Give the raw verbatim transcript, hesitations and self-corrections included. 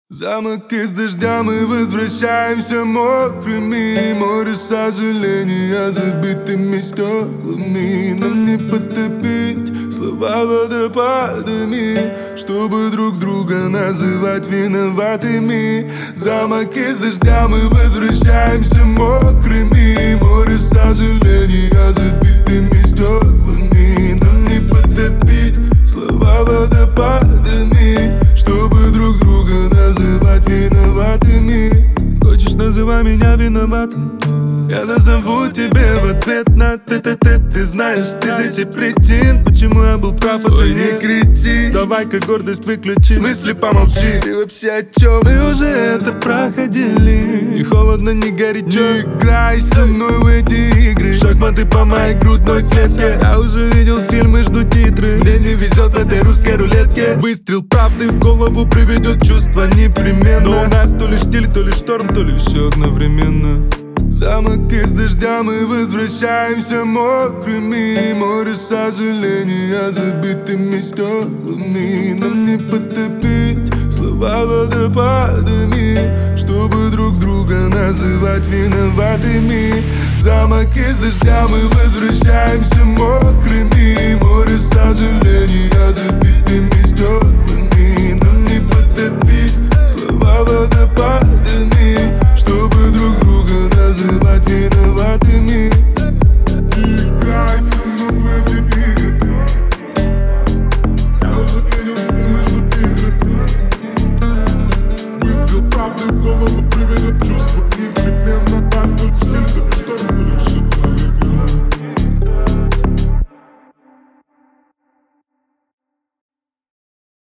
Замок из дождя, мы возвращаемся мокрыми. Море сожаления забитыми стеклами. Нам не потопить слова водопадами, чтобы друг друга называть виноватыми. Замок из дождя, мы возвращаемся мокрыми. Море сожаления забитыми стеклами. Нам не потопить слова водопадами, чтобы друг друга называть виноватыми. Хочешь, называй меня виноватым? Я назову тебе в ответ на ты-ты-ты. Ты знаешь тысячи причин, почему я был прав, а ты не кричи. Давай-ка гордость выключи, в смысле помолчи. Ты вообще о чем? Мы уже это проходили. Не холодно, не горячо. Не играй со мной в эти игры. Шахматы по моей грудной клетке. Я уже видел фильмы, жду титры. Мне не везет в этой русской рулетке. Выстрел правды в голову приведет чувство непременно. Но у нас то ли штиль, то ли шторм, то ли все одновременно. Замок из дождя, мы возвращаемся мокрыми. Море сожаления забитыми стеклами. Нам не потопить слова водопадами, чтобы друг друга называть виноватыми. Замок из дождя, мы возвращаемся мокрыми. Море сожаления забитыми стеклами.